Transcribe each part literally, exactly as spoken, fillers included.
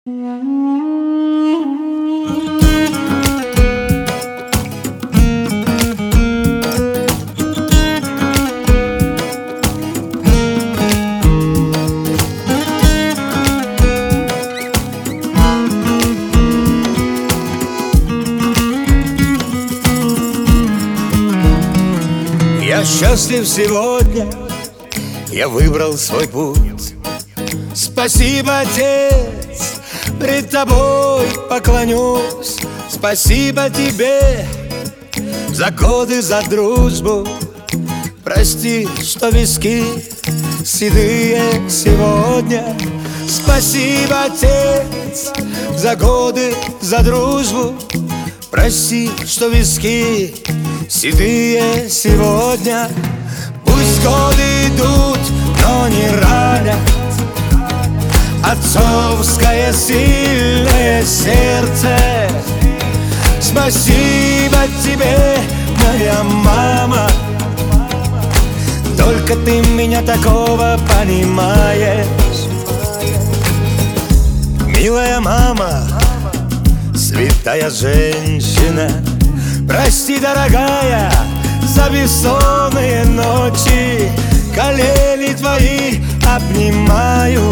Я счастлив сегодня, я выбрал свой путь. Спасибо, Отец, пред тобой поклонюсь. Спасибо тебе за годы, за дружбу. Прости, что виски седые сегодня. Спасибо, Отец, за годы, за дружбу. Прости, что виски седые сегодня. Пусть годы идут, но не ранят отцовское сильное сердце. Спасибо тебе, моя мама. Только ты меня такого понимаешь. Милая мама, святая женщина, прости, дорогая, за бессонные ночи. Колени твои обнимаю,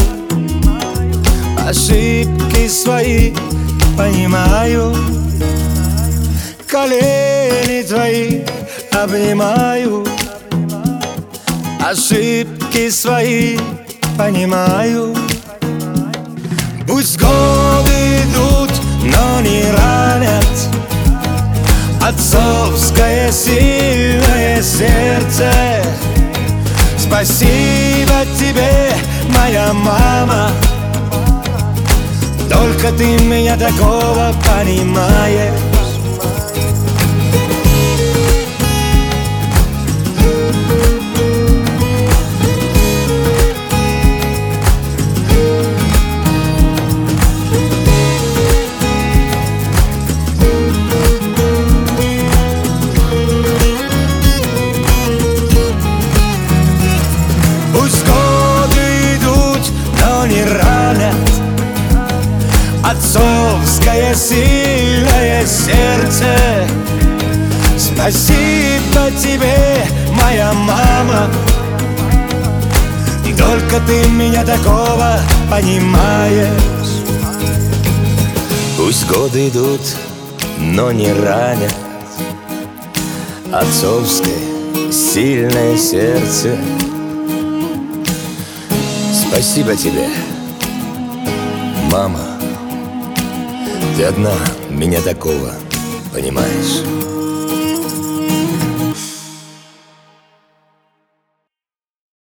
ошибки свои понимаю. Колени твои обнимаю, ошибки свои понимаю. Пусть годы идут, но не ранят отцовское сильное сердце. Спасибо тебе, моя мама. Только ты меня такого понимаешь. Пусть годы идут, но не ранят отцовское сильное сердце. Спасибо тебе, моя мама. Только ты меня такого понимаешь. Пусть годы идут, но не ранят отцовское сильное сердце. Спасибо тебе, мама. Ты одна меня такого понимаешь.